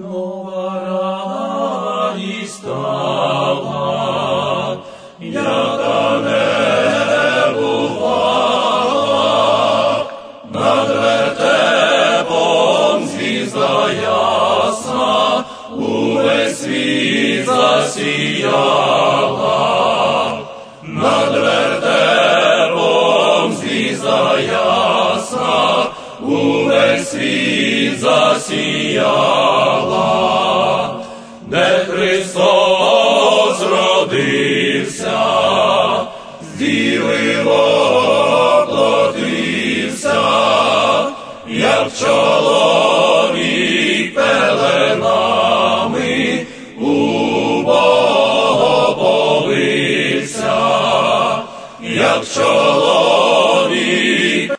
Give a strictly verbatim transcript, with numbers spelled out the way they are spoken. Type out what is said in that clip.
нова радість стала, яка не бувала, над вертепом звізда ясна, увесь світ засіяла, над вертепом звізда ясна, увесь світ засіяла, де Христос родився, з діви воплотився, як чоловік пеленами у Бога повився, як чоловік